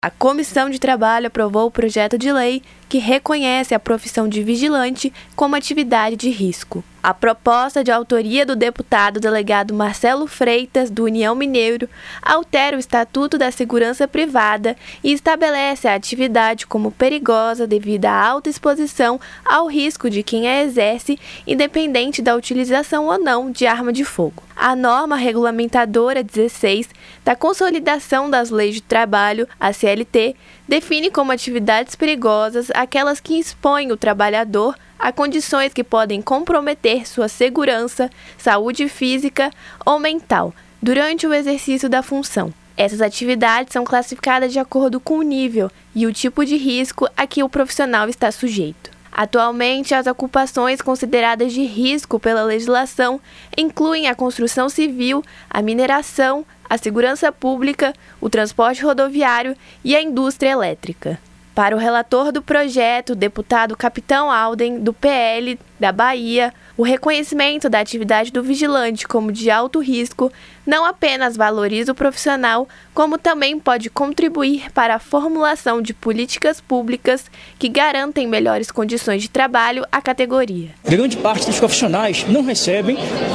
A Comissão de Trabalho aprovou o projeto de lei que reconhece a profissão de vigilante como atividade de risco. A proposta, de autoria do deputado delegado Marcelo Freitas, do União Mineiro, altera o Estatuto da Segurança Privada e estabelece a atividade como perigosa devido à alta exposição ao risco de quem a exerce, independente da utilização ou não de arma de fogo. A norma regulamentadora 16 da Consolidação das Leis de Trabalho, a CLT, define como atividades perigosas aquelas que expõem o trabalhador a condições que podem comprometer sua segurança, saúde física ou mental durante o exercício da função. Essas atividades são classificadas de acordo com o nível e o tipo de risco a que o profissional está sujeito. Atualmente, as ocupações consideradas de risco pela legislação incluem a construção civil, a mineração, a segurança pública, o transporte rodoviário e a indústria elétrica. Para o relator do projeto, o deputado Capitão Alden, do PL da Bahia, o reconhecimento da atividade do vigilante como de alto risco não apenas valoriza o profissional, como também pode contribuir para a formulação de políticas públicas que garantem melhores condições de trabalho à categoria. Grande parte dos profissionais não recebem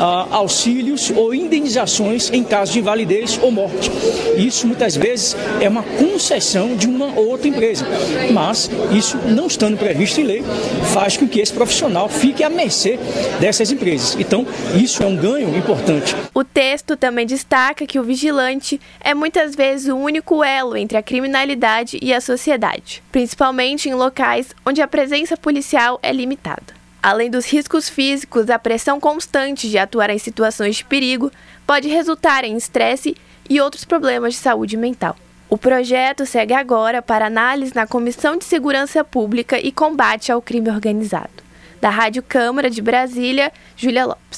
auxílios ou indenizações em caso de invalidez ou morte. Isso muitas vezes é uma concessão de uma ou outra empresa, mas isso não estando previsto em lei faz com que esse profissional fique à mercê dessas empresas. Então, isso é um ganho importante. O texto também destaca que o vigilante é muitas vezes o único elo entre a criminalidade e a sociedade, principalmente em locais onde a presença policial é limitada. Além dos riscos físicos, a pressão constante de atuar em situações de perigo pode resultar em estresse e outros problemas de saúde mental. O projeto segue agora para análise na Comissão de Segurança Pública e Combate ao Crime Organizado. Da Rádio Câmara de Brasília, Júlia Lopes.